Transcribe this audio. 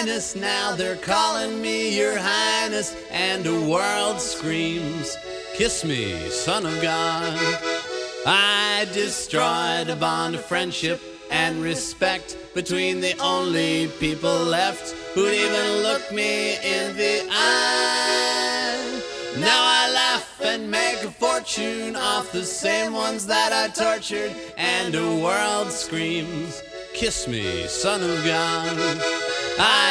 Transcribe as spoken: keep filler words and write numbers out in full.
Highness. Now they're calling me Your Highness, and the world screams, kiss me, Son of God. I destroyed a bond of friendship and respect between the only people left who'd even look me in the eye. Now I laugh and make a fortune off the same ones that I tortured, and the world screams, kiss me, Son of God. I